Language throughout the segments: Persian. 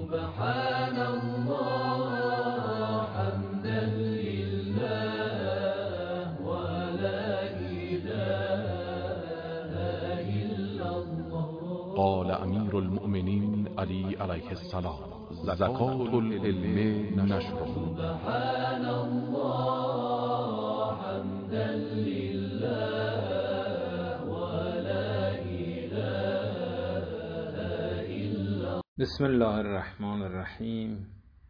سبحان الله حمدا لله ولا إله إلا الله. قال امیر المؤمنین علی علیه السلام: زکات العلم نشره. سبحان الله حمدا لله ولا إله إلا. بسم الله الرحمن الرحیم.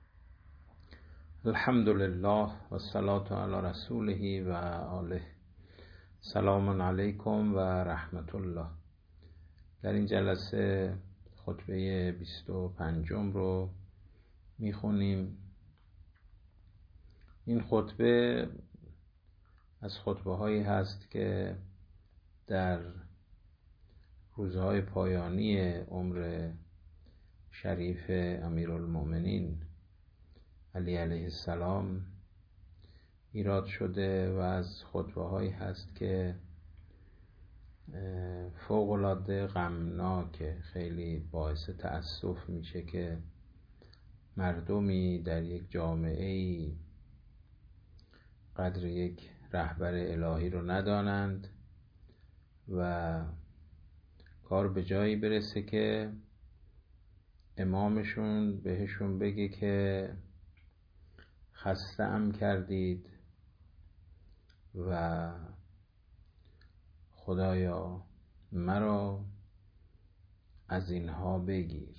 الحمد لله و الصلاة علی رسوله و آله. سلام علیکم و رحمت الله. در این جلسه خطبه 25 رو میخونیم. این خطبه از خطبه هایی هست که در روزهای پایانی عمر شریف امیرالمؤمنین علی علیه السلام ایراد شده و از خطبه هایی هست که فوق‌العاده غمناکه. خیلی باعث تأسف میشه که مردمی در یک جامعه‌ای قدر یک رهبر الهی رو ندانند و کار به جایی برسه که امامشون بهشون بگه که خسته‌ام کردید و خدایا مرا از اینها بگیر.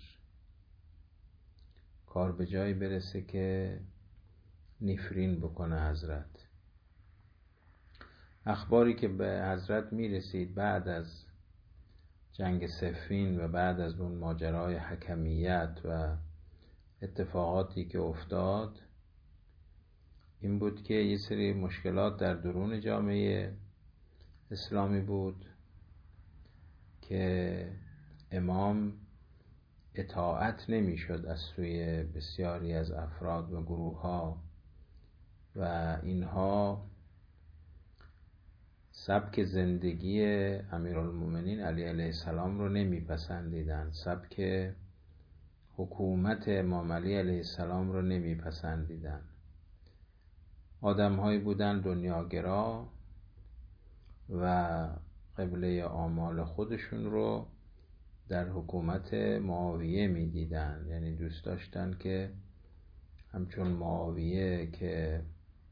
کار به جایی برسه که نفرین بکنه حضرت. اخباری که به حضرت میرسید بعد از جنگ صفین و بعد از اون ماجرای حکمیت و اتفاقاتی که افتاد این بود که یه سری مشکلات در درون جامعه اسلامی بود که امام اطاعت نمیشد از سوی بسیاری از افراد و گروه ها و اینها سبک زندگی امیرالمؤمنین علی علیه السلام رو نمیپسندیدن، سبک حکومت امام علی علیه السلام رو نمیپسندیدن. آدم هایی بودن دنیاگرا و قبله آمال خودشون رو در حکومت معاویه میدیدن، یعنی دوست داشتن که همچون معاویه که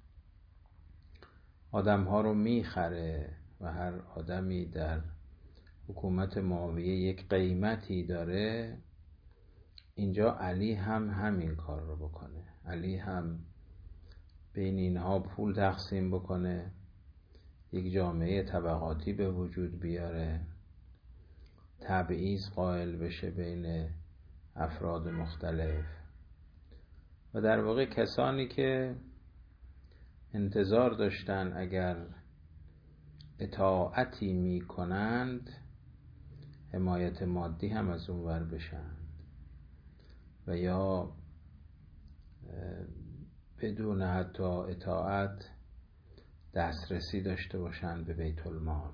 آدم ها رو میخره و هر آدمی در حکومت معاویه یک قیمتی داره، اینجا علی هم همین کار رو بکنه. علی هم بین اینها پول تقسیم بکنه، یک جامعه طبقاتی به وجود بیاره، تبعیض قائل بشه بین افراد مختلف و در واقع کسانی که انتظار داشتن اگر اطاعتی می کنند حمایت مادی هم از اون ور بشند و یا بدون حتی اطاعت دسترسی داشته باشند به بیت المال.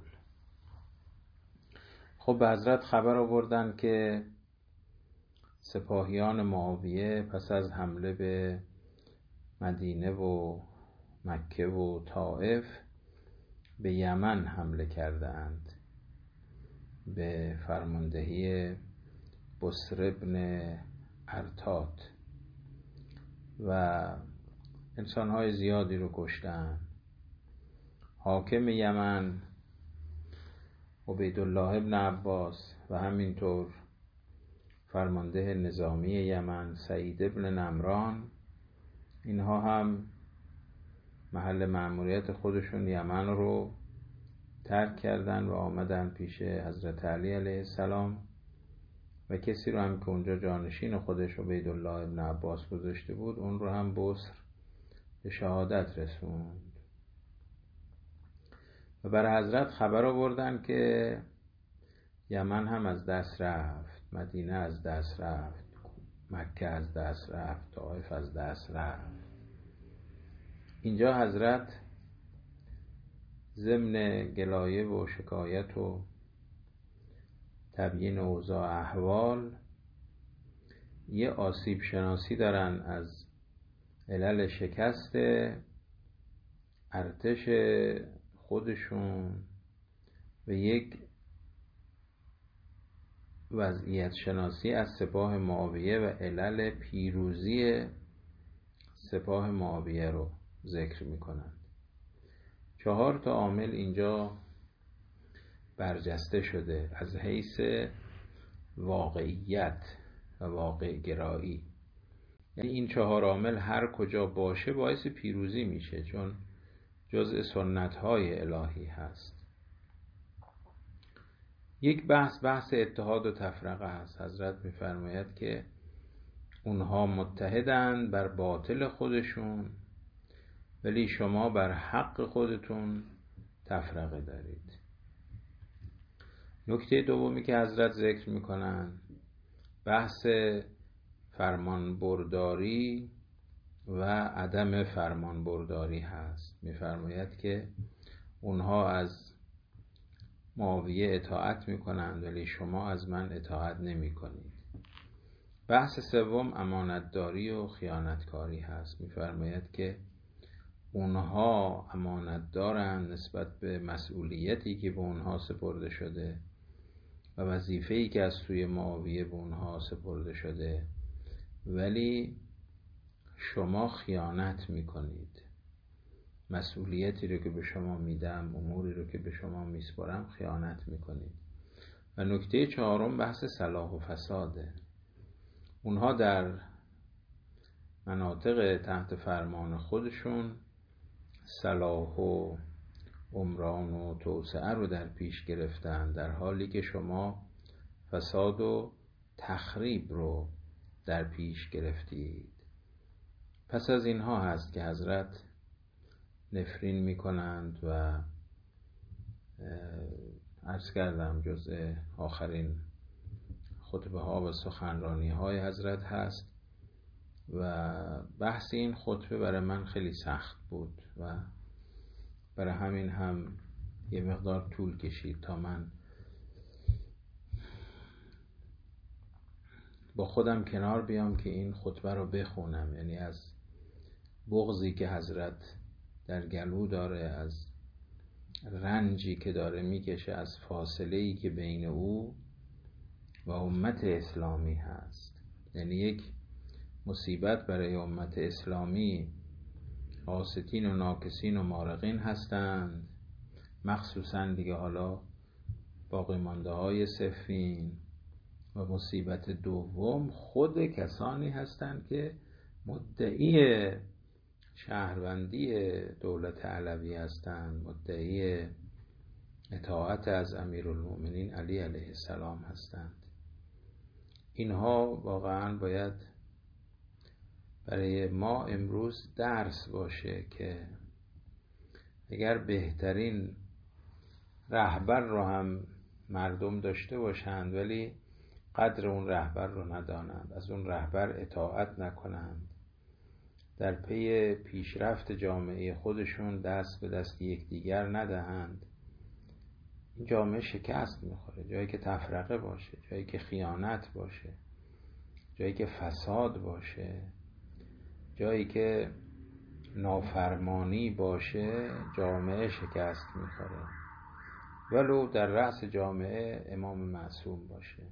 خب به حضرت خبر آوردن که سپاهیان معاویه پس از حمله به مدینه و مکه و طائف به یمن حمله کرده اند به فرماندهی بسر ابن ارتاد و انسانهای زیادی رو کشتن. حاکم یمن عبیدالله ابن عباس و همینطور فرمانده نظامی یمن سعید ابن نمران، اینها هم محل مأموریت خودشون یمن رو ترک کردن و آمدن پیش حضرت علی علیه السلام و کسی رو هم که اونجا جانشین خودش عبیدالله ابن عباس گذاشته بود اون رو هم بسر به شهادت رسوند و برای حضرت خبر آوردن که یمن هم از دست رفت، مدینه از دست رفت، مکه از دست رفت، طائف از دست رفت. اینجا حضرت ضمن گلایه و شکایت و تبیین اوضاع احوال یه آسیب شناسی دارن از علل شکست ارتش خودشون و یک وضعیت شناسی از سپاه معاویه و علل پیروزی سپاه معاویه رو ذکر میکنند. 4 تا عامل اینجا برجسته شده از حیث واقعیت و واقع گرایی. یعنی این 4 عامل هر کجا باشه باعث پیروزی میشه، چون جزء سنت‌های الهی هست. یک بحث اتحاد و تفرقه است. حضرت می‌فرماید که اونها متحدند بر باطل خودشون، ولی شما بر حق خودتون تفرقه دارید. نکته دومی که حضرت ذکر میکنن بحث فرمانبرداری و عدم فرمانبرداری هست. میفرماید که اونها از معاویه اطاعت میکنند ولی شما از من اطاعت نمیکنید. بحث سوم امانتداری و خیانتکاری هست. میفرماید که اونها امانت دارند نسبت به مسئولیتی که به اونها سپرده شده و وظیفه‌ای که از سوی معاویه به اونها سپرده شده، ولی شما خیانت میکنید. مسئولیتی رو که به شما میدم، اموری رو که به شما میسپارم خیانت میکنید. و نکته 4 بحث صلاح و فساده. اونها در مناطق تحت فرمان خودشون صلاح و عمران و توسعه رو در پیش گرفتن، در حالی که شما فساد و تخریب رو در پیش گرفتید. پس از اینها هست که حضرت نفرین می کنند و عرض کردم جزء آخرین خطبه ها و سخنرانی های حضرت هست و بحث این خطبه برای من خیلی سخت بود و برای همین هم یه مقدار طول کشید تا من با خودم کنار بیام که این خطبه رو بخونم. یعنی از بغضی که حضرت در گلو داره، از رنجی که داره میکشه، از فاصله‌ای که بین او و امت اسلامی هست. یعنی یک مصیبت برای امت اسلامی قاسطین و ناکسین و مارقین هستند، مخصوصا دیگه حالا باقی مانده های صفین. و مصیبت دوم خود کسانی هستند که مدعی شهروندی دولت علوی هستند، مدعی اطاعت از امیرالمؤمنین علی علیه السلام هستند. اینها واقعا باید برای ما امروز درس باشه که اگر بهترین رهبر رو هم مردم داشته باشند ولی قدر اون رهبر رو ندانند، از اون رهبر اطاعت نکنند، در پی پیشرفت جامعه خودشون دست به دست یکدیگر ندهند، این جامعه شکست میخوره. جایی که تفرقه باشه، جایی که خیانت باشه، جایی که فساد باشه، جایی که نافرمانی باشه، جامعه شکست میخوره، ولو در رأس جامعه امام معصوم باشه.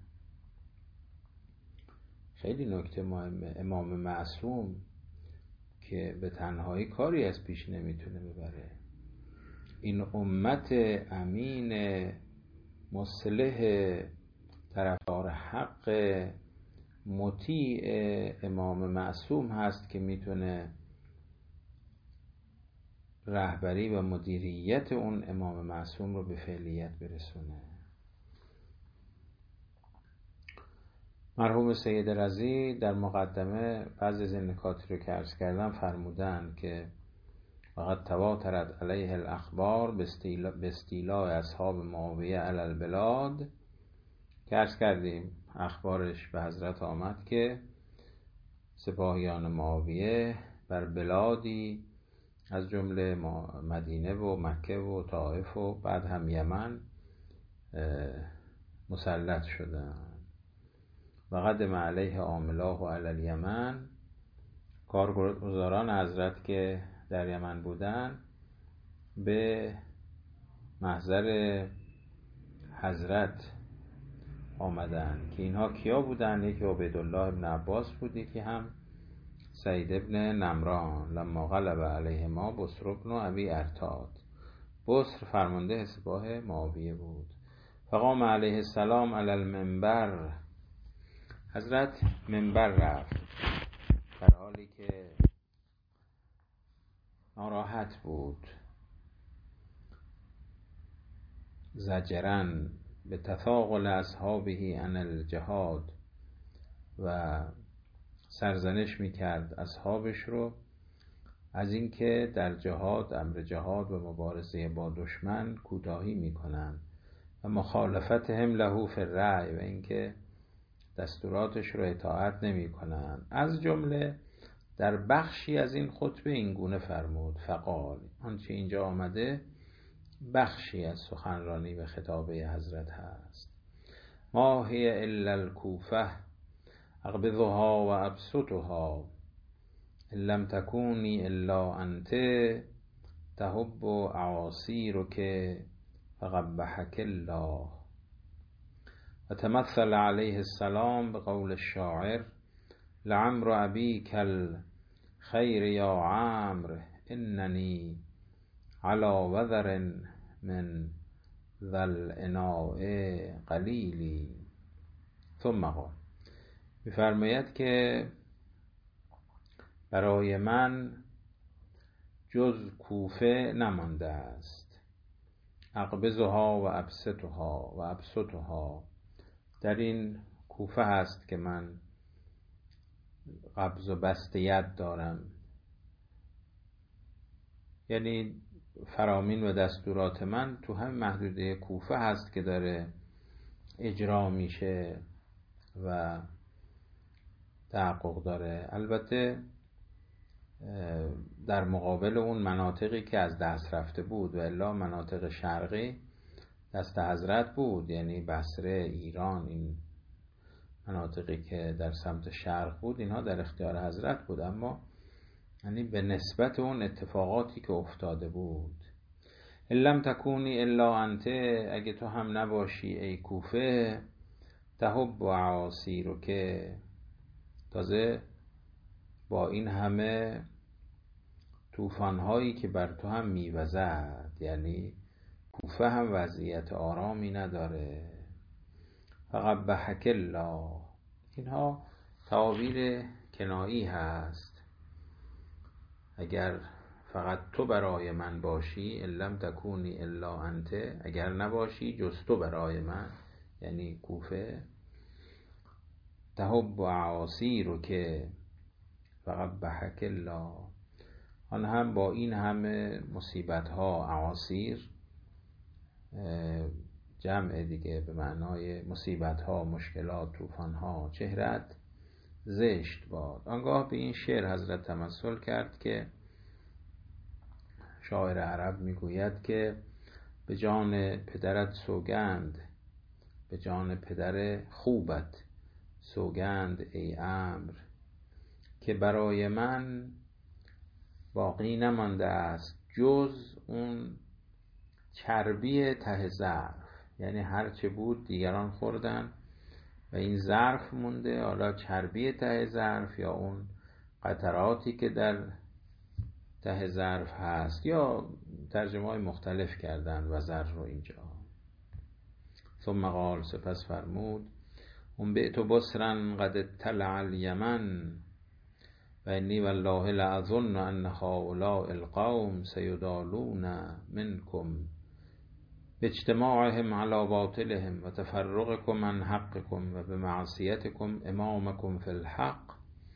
خیلی نکته مهمه، امام معصوم که به تنهایی کاری از پیش نمیتونه ببره. این امت امین مصلح طرفدار حق مطیع امام معصوم هست که میتونه رهبری و مدیریت اون امام معصوم رو به فعلیت برسونه. مرحوم سید رضی در مقدمه بعضی از این نکاتی رو که عرض کردم فرمودن که فقط تواترت علیه الاخبار به استیلاء اصحاب معاویه علی البلاد، که عرض کردیم اخبارش به حضرت آمد که سپاهیان معاویه بر بلادی از جمله مدینه و مکه و طائف و بعد هم یمن مسلط شدن و قدم علیه عاملاه علی الیمن، کارگزاران حضرت که در یمن بودن به محضر حضرت آمدن که اینها کیا بودن؟ یکی عبیدالله ابن عباس بود، یکی هم سعید ابن نمران. لما غلب علیه ما بسر ابن ابی ارتاد، بسر فرمانده سپاه معاویه بود. فقام علیه السلام علی المنبر، حضرت منبر رفت در حالی که ناراحت بود، زجرن به تثاقل اصحابه عن الجهاد، و سرزنش میکرد اصحابش رو از اینکه در جهاد، امر جهاد و مبارزه با دشمن کوتاهی میکنن و مخالفتهم له فی الرأی، و اینکه دستوراتش رو اطاعت نمیکنن. از جمله در بخشی از این خطبه این گونه فرمود: فقال، آنچه اینجا آمده بخشی از سخنرانی به خطابه حضرت هست. ما هی الا الکوفه اقبضها و ابسطها، ان لم تکونی الا انت تحب اعاصیرک فقبحک الله. و تمثل علیه السلام بقول الشاعر: لعمر ابیک الخیر یا عمرو اننی علی وذر من ذا الاناء قلیلی. ثم قال، می‌فرماید که برای من جز کوفه نمانده است. اقبضها و ابسطها، در این کوفه هست که من قبض و بسط ید دارم، یعنی فرامین و دستورات من تو همین محدوده کوفه هست که داره اجرا میشه و تحقق داره. البته در مقابل اون مناطقی که از دست رفته بود، و الا مناطق شرقی دست حضرت بود، یعنی بصره، ایران، این مناطقی که در سمت شرق بود اینها در اختیار حضرت بود، اما یعنی به نسبت اون اتفاقاتی که افتاده بود. ان لم تکونی الا انت، اگه تو هم نباشی ای کوفه، تحب اعاصیرک، تازه با این همه طوفان‌هایی که بر تو هم میوزد، یعنی کوفه هم وضعیت آرامی نداره. فقبحک الله، اینها تعابیر کنایی هست. اگر فقط تو برای من باشی، ان لم تکونی الا انت، اگر نباشی جز تو برای من، یعنی کوفه، تحب اعاصیرک فقبحک الله، آن هم با این همه مصیبت ها، اعاصیر جمع دیگه به معنای مصیبت ها، مشکلات، طوفان ها، چهرت زشت باد. آنگاه به این شعر حضرت تمثل کرد که شاعر عرب میگوید که به جان پدرت سوگند، به جان پدر خوبت سوگند ای عمرو، که برای من باقی نمانده است جز اون چربی ته ظرف، یعنی هرچه بود دیگران خوردن و این ظرف مونده، حالا چربی ته ظرف یا اون قطراتی که در ته ظرف هست، یا ترجمه های مختلف کردن وزر رو اینجا. ثم قال، سپس فرمود: انبئت بصرا قد اطلع الیمن و انی والله لاظن ان هؤلاء القوم سیدالون منکم باجتماعهم علی باطلهم و تفرقکم عن حقکم و بمعصیتکم امامکم فی الحق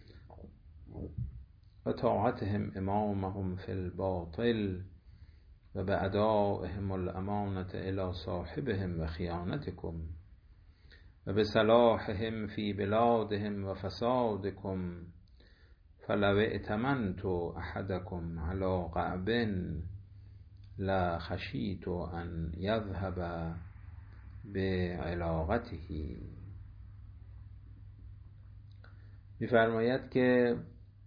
و طاعتهم امامهم فی الباطل و بأدائهم الامانة الی صاحبهم و خیانتکم و بصلاحهم فی بلادهم و فسادکم، فلو ائتمنت احدکم علی قعب لخشیت ان یذهب بعلاقته. می‌فرماید که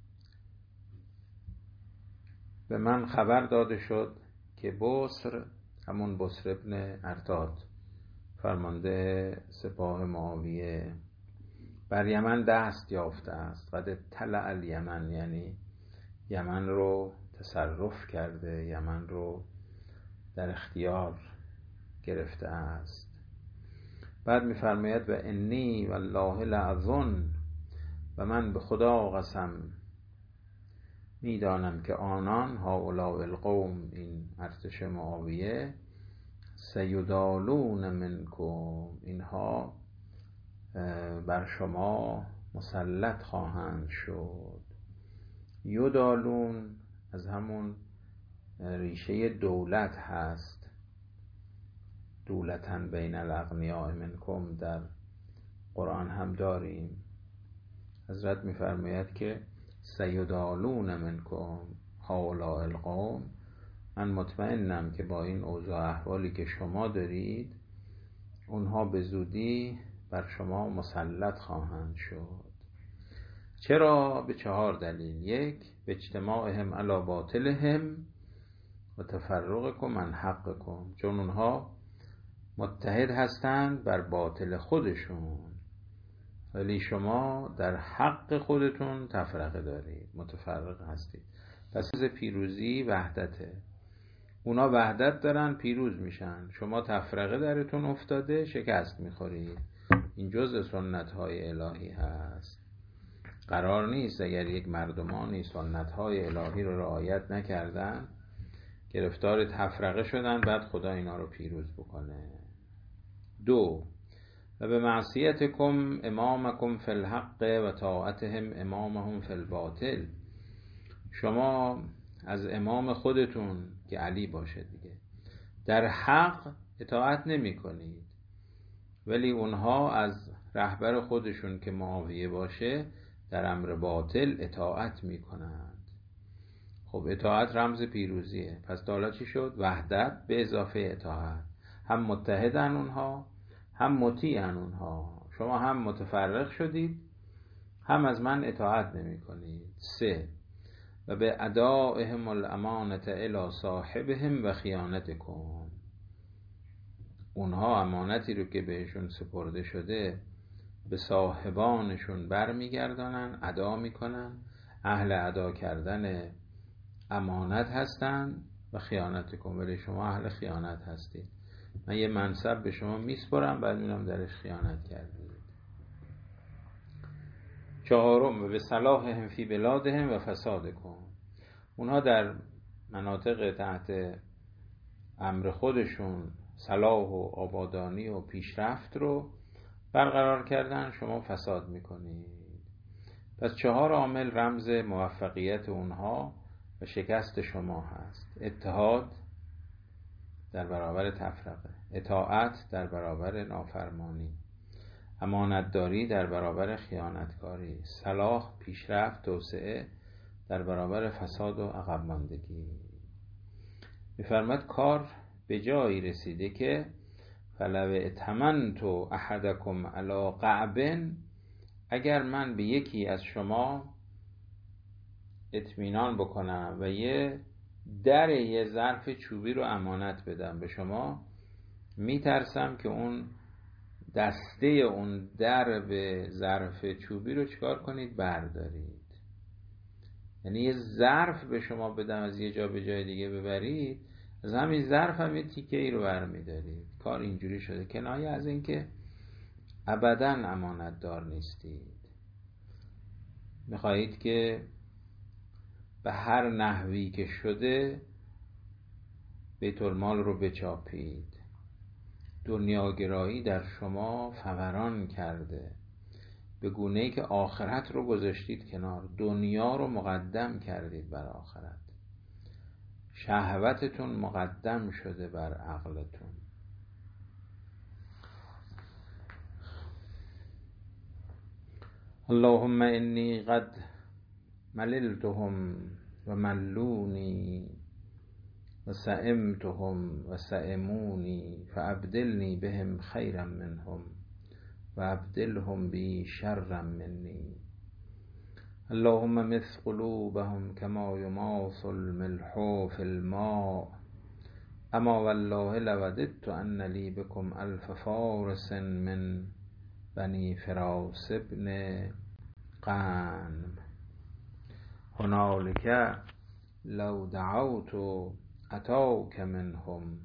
به من خبر داده شد که بصر، همون بصر ابن ارتاد فرمانده سپاه معاویه، بر یمن دست یافته است. قد طلع الیمن، یعنی یمن رو تصرف کرده، یمن رو در اختیار گرفته است. بعد می‌فرماید و انی والله لأظن، و من به خدا قسم میدانم که آنان هؤلاء القوم، این ارتش معاویه، سیدالون منکم، اینها بر شما مسلط خواهند شد. یدالون از همون ریشه دولت هست، دولتن بین الاغنیاء منکم در قرآن هم داریم. حضرت می‌فرماید که سیدالون منکم هؤلاء القوم، من مطمئنم که با این اوضاع احوالی که شما دارید اونها به زودی بر شما مسلط خواهند شد. چرا؟ به 4 دلیل. 1 به اجتماعهم علی باطلهم و تفرقکم عن حقکم، چون اونها متحد هستند بر باطل خودشون ولی شما در حق خودتون تفرقه دارید، متفرق هستید. پس پیروزی وحدته. اونا وحدت دارن، پیروز میشن، شما تفرقه درتون افتاده، شکست میخورید. این جزء سنت های الهی هست. قرار نیست اگر یک مردمانی سنت های الهی رو رعایت نکردن، گرفتار تفرقه شدن، بعد خدا اینا رو پیروز بکنه. 2 و به معصیتکم امامکم فی الحق و طاعتهم امامهم فی الباطل، شما از امام خودتون که علی باشه دیگه در حق اطاعت نمی کنید، ولی اونها از رهبر خودشون که معاویه باشه در امر باطل اطاعت می کنند. خب اطاعت رمز پیروزیه. پس حالا چی شد؟ وحدت به اضافه اطاعت. هم متحدن اونها، هم مطیعن اونها. شما هم متفرق شدید، هم از من اطاعت نمی کنید. 3 و به ادائهم الامانت الی صاحبهم و خیانتکم، اونها امانتی رو که بهشون سپرده شده به صاحبانشون برمیگردانن، ادا میکنن، اهل ادا کردن امانت هستن. و خیانتکم، ولی شما اهل خیانت هستید. من یه منصب به شما میسپرم، بعد میرم درش خیانت کردید. 4 و به صلاحهم فی بلادهم و فسادکم، اونها در مناطق تحت امر خودشون صلاح و آبادانی و پیشرفت رو برقرار کردن، شما فساد میکنید. پس 4 عامل رمز موفقیت اونها و شکست شما هست. اتحاد در برابر تفرقه، اطاعت در برابر نافرمانی، امانتداری در برابر خیانتکاری، صلاح پیشرفت توسعه در برابر فساد و عقب ماندگی. می‌فرماید کار به جایی رسیده که فلو ائتمنت احدکم علی قعب، اگر من به یکی از شما اطمینان بکنم و یه ظرف چوبی رو امانت بدم به شما، میترسم که اون دسته اون در به ظرف چوبی رو چیکار کنید؟ بردارید. یعنی یه ظرف به شما بدم از یه جا به جای دیگه ببرید، از همین ظرف هم یه تیکه ای رو برمیدارید. کار اینجوری شده، کنایه از این که ابداً امانت دار نیستید. میخواهید که به هر نحوی که شده بیت المال رو بچاپید. دنیاگرایی در شما فوران کرده، به گونه‌ای که آخرت رو گذاشتید کنار، دنیا رو مقدم کردید بر آخرت. شهوتتون مقدم شده بر عقلتون. اللهم انی قد مللتهم و ملونی و سئمتهم و سئمونی فابدلنی بهم خیرا منهم و ابدلهم بی شرا منی. اللهم مث قلوبهم كما یماث الملح فی الماء اما والله لوددت ان لی بكم الف فارس من بنی فراس ابن غنم هنالک لو دعوت اتاک منهم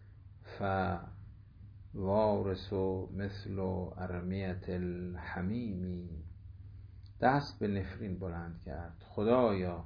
فوارث مثل ارمیة الحمیم. دست به نفرین بلند کرد. خدایا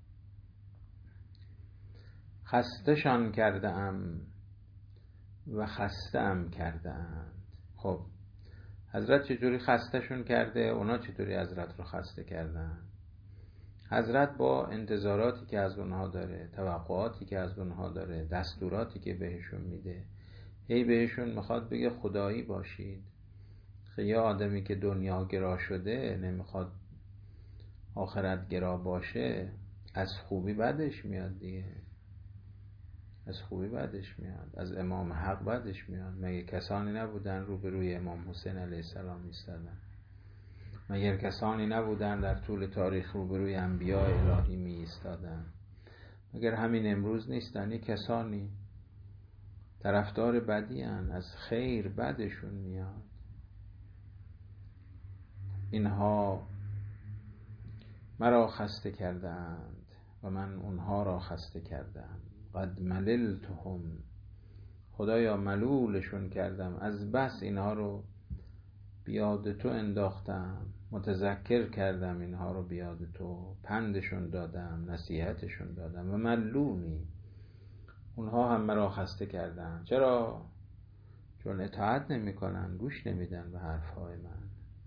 خستشان کرده ام و خسته ام کرده اند. خب حضرت چطوری خستشون کرده؟ اونا چطوری حضرت رو خسته کردن؟ حضرت با انتظاراتی که از اونها داره، توقعاتی که از اونها داره، دستوراتی که بهشون میده، هی بهشون میخواد بگه خدایی باشید. خیلی آدمی که دنیا گرا شده نمیخواد آخرت گرا باشه، از خوبی بدش میاد دیگه. از خوبی بدش میاد، از امام حق بدش میاد. مگه کسانی نبودن روبروی امام حسین علیه السلام ایستادن؟ مگر کسانی نبودن در طول تاریخ روبروی انبیاء الهی می ایستادن؟ مگر همین امروز نیستن کسانی طرفدار بدی هن، از خیر بدشون میاد؟ اینها مرا خسته کردند و من اونها را خسته کردم. قد مللتهم، خدایا ملولشون کردم، از بس اینها رو بیاد تو انداختم، متذکر کردم اینها رو بیاد تو، پندشون دادم، نصیحتشون دادم و ملونی، اونها هم مرا خسته کردن. چرا؟ چون اطاعت نمی کنن، گوش نمیدن به حرفهای من.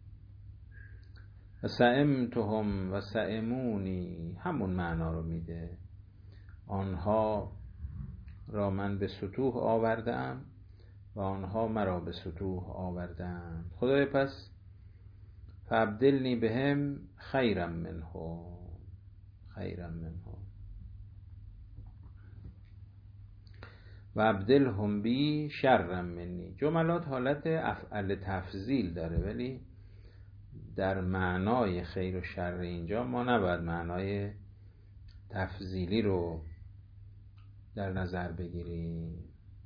و سئمتهم و سئمونی همون معنا رو میده. آنها را من به سطوح آوردم و آنها مرا به سطوح آوردند. خدای پس فابدلنی بهم خیرا منهم، خیرا منهم و ابدلهم بی شرا منی. جملات حالت افعل تفضیل داره، ولی در معنای خیر و شر اینجا ما نباید معنای تفضیلی رو در نظر بگیریم.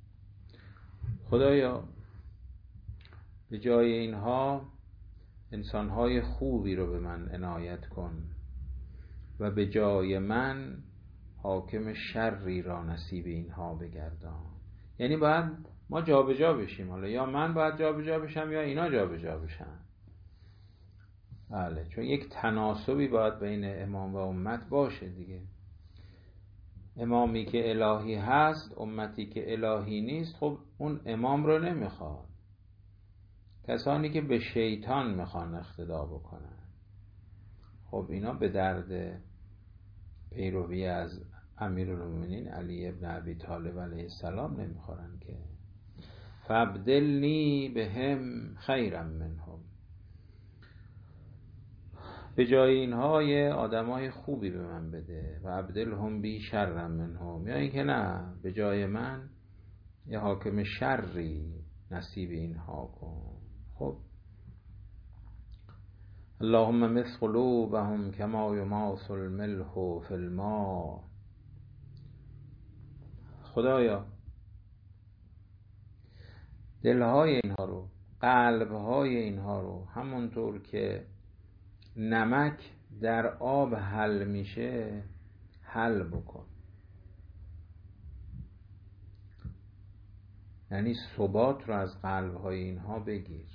خدایا به جای اینها انسانهای خوبی رو به من عنایت کن و به جای من حاکم شری را نصیب اینها بگردان. یعنی باید ما جابجا بشیم، حالا یا من باید جابجا بشم یا اینا جابجا بشن. بله، چون یک تناسبی باید بین امام و امت باشه دیگه. امامی که الهی هست، امتی که الهی نیست، خب اون امام رو نمیخواد. کسانی که به شیطان میخوان اقتدا بکنن، خب اینا به درد پیروی از امیرالمومنین علی ابن ابی طالب علیه السلام نمیخورن که. فابدلنی بهم خیرا منهم، به جای اینها یه آدمای خوبی به من بده. و ابدلهم بی شرا منهم، یا اینکه نه، به جای من یه حاکم شری نصیب اینها کن. خب اللهم مث قلوبهم کما یماث الملح فی الماء. خدایا دلهای اینها رو، قلبهای اینها رو همونطور که نمک در آب حل میشه حل بکن. یعنی ثبات رو از قلبهای اینها بگیر،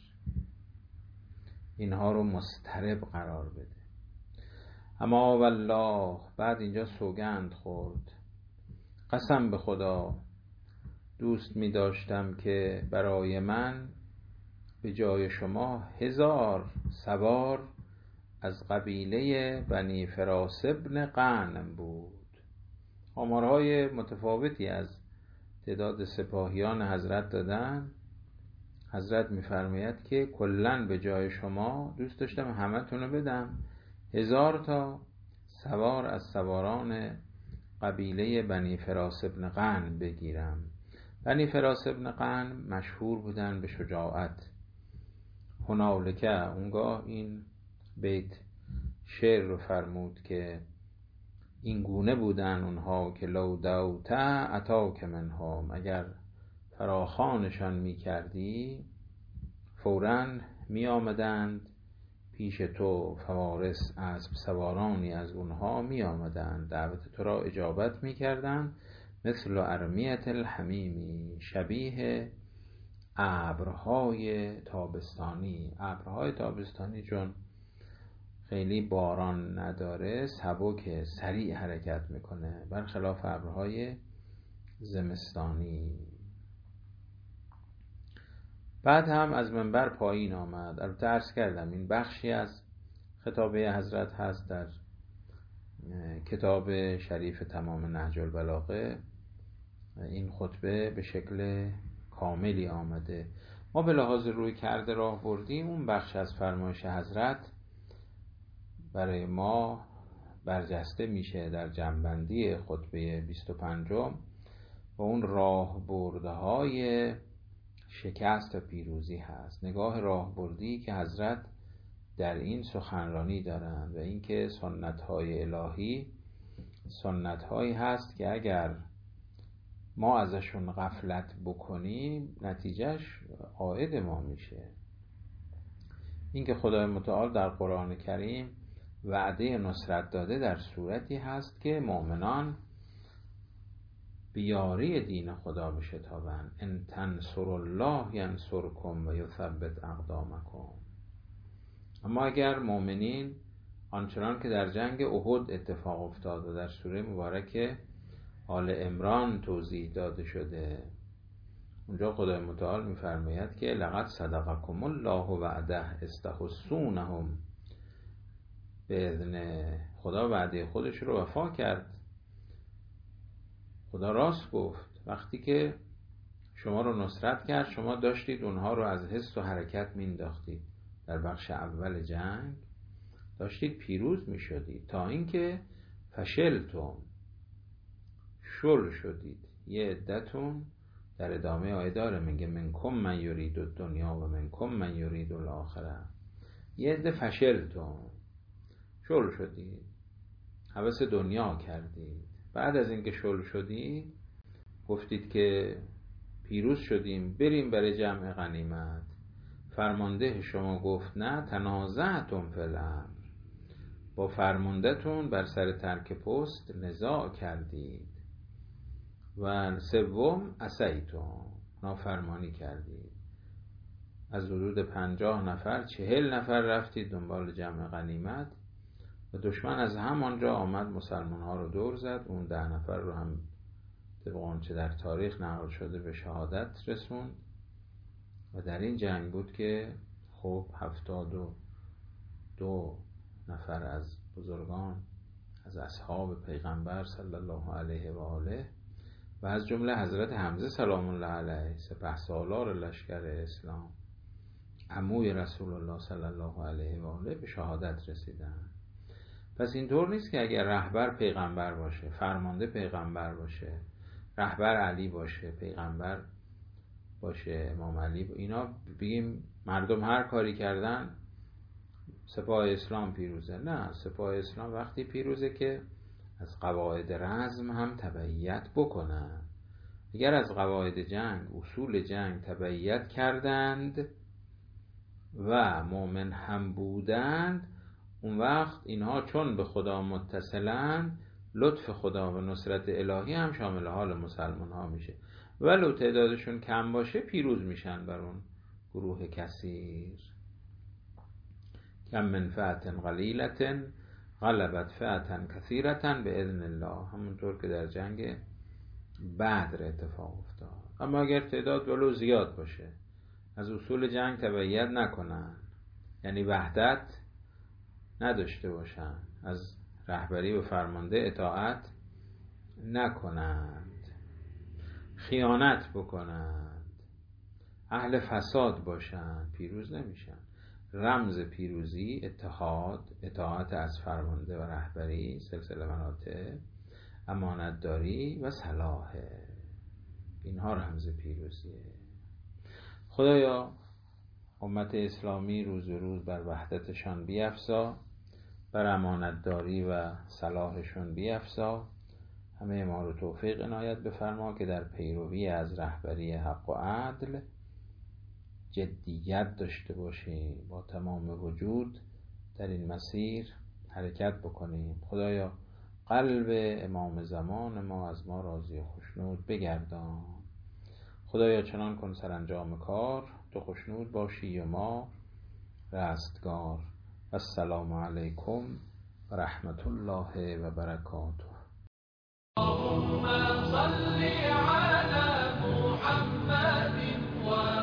اینها رو مضطرب قرار بده. اما والله، بعد اینجا سوگند خورد، قسم به خدا دوست می داشتم که برای من به جای شما 1000 سوار از قبیله بنی فراس ابن غنم بود. آمارهای متفاوتی از تعداد سپاهیان حضرت دادن. حضرت می‌فرماید که کلاً به جای شما دوست داشتم همتون رو بدم 1000 تا سوار از سواران قبیله بنی فراس ابن غنم بگیرم. بنی فراس ابن غنم مشهور بودن به شجاعت. هنالک، اونگاه این بیت شعر رو فرمود که این گونه بودن اونها که لو دوت اتاک منهم، اگر فراخوانشان می کردی فوراً می آمدند پیش تو. فوارس اسب سوارانی از اونها می آمدند دعوت تو را اجابت می کردند. مثل ارمیت الحمیمی، شبیه ابرهای تابستانی. ابرهای تابستانی چون خیلی باران نداره سبک سریع حرکت میکنه، برخلاف ابرهای زمستانی. بعد هم از منبر پایین آمد. البته عرض کردم این بخشی از خطابه حضرت هست در کتاب شریف تمام نهج البلاغه. این خطبه به شکل کاملی آمده. ما به لحاظ روی کرده راه بردیم اون بخش از فرمایش حضرت برای ما برجسته میشه در جنبندی خطبه 25 و اون راه برده های شکست و پیروزی هست. نگاه راه بردی که حضرت در این سخنرانی دارند و اینکه سنت های الهی سنت هایی هست که اگر ما ازشون غفلت بکنیم نتیجهش عائد ما میشه. اینکه خدای متعال در قرآن کریم وعده نصرت داده در صورتی هست که مؤمنان بیاری دین خدا بشتابند. ان تنصروا الله ینصرکم و یثبت اقدامکم. اما اگر مؤمنین آنچنان که در جنگ احد اتفاق افتاد و در سوره مبارکه آل عمران توضیح داده شده، اونجا خدای متعال میفرماید که لقد صدقکم الله وعده استحسونهم، به اذن خدا وعده خودش رو وفا کرد. خدا راست گفت وقتی که شما رو نصرت کرد شما داشتید اونها رو از حس و حرکت مینداختید. در بخش اول جنگ داشتید پیروز میشدید تا اینکه فشلتم، شل شدید. یه عدتون در ادامه آیه داره میگه منکم من یرید الدنیا و منکم من یرید الاخره. یه عده فشلتم، شل شدید، هوس دنیا کردید. بعد از اینکه شل شدید گفتید که پیروز شدیم بریم برای جمع غنیمت. فرمانده شما گفت نه، تنازعتم فی الامر، با فرماندهتون بر سر ترک پست نزاع کردید. و سوم عصیتم، نافرمانی کردید. از حدود 50 نفر 40 نفر رفتید دنبال جمع غنیمت و دشمن از همانجا آمد مسلمان ها رو دور زد. اون 10 نفر رو هم طبق آنچه در تاریخ نقل شده به شهادت رسوند. و در این جنگ بود که خب 72 نفر از بزرگان از اصحاب پیغمبر صلی الله علیه و آله و از جمله حضرت حمزه سلام الله علیه، سپهسالار لشکر اسلام، عموی رسول الله صلی الله علیه و آله، به شهادت رسیدن. پس اینطور نیست که اگر رهبر پیغمبر باشه، فرمانده پیغمبر باشه، رهبر علی باشه، پیغمبر باشه، امام علی، اینا بگیم مردم هر کاری کردن سپاه اسلام پیروزه. نه، سپاه اسلام وقتی پیروزه که از قواعد رزم هم تبعیت بکنن. اگر از قواعد جنگ، اصول جنگ تبعیت کردند و مؤمن هم بودند، اون وقت اینها چون به خدا متصلند لطف خدا و نصرت الهی هم شامل حال مسلمان ها میشه. ولو تعدادشون کم باشه پیروز میشن بر اون گروه کثیر. کم من فئة قلیلة غلبت فئة کثیرة باذن الله، همونطور که در جنگ بدر اتفاق افتاد. اما اگر تعداد ولو زیاد باشه از اصول جنگ تبعیت نکنن، یعنی وحدت نداشته باشن، از رهبری و فرمانده اطاعت نکنند، خیانت بکنند، اهل فساد باشند، پیروز نمیشن. رمز پیروزی اتحاد، اطاعت از فرمانده و رهبری، سلسله مراتب، امانتداری و صلاحه. اینها رمز پیروزیه. خدایا امت اسلامی روز به روز بر وحدتشان بیفزا بر امانتداری و صلاحشون بیفزا. همه ما رو توفیق عنایت بفرما که در پیروی از رهبری حق و عدل جدیت داشته باشیم، با تمام وجود در این مسیر حرکت بکنیم. خدایا قلب امام زمان ما از ما راضی و خوشنود بگردان. خدایا چنان کن سرانجام کار تو خوشنود باشی و ما رستگار. السلام علیکم و رحمت الله و برکاته. اللهم صل على محمد و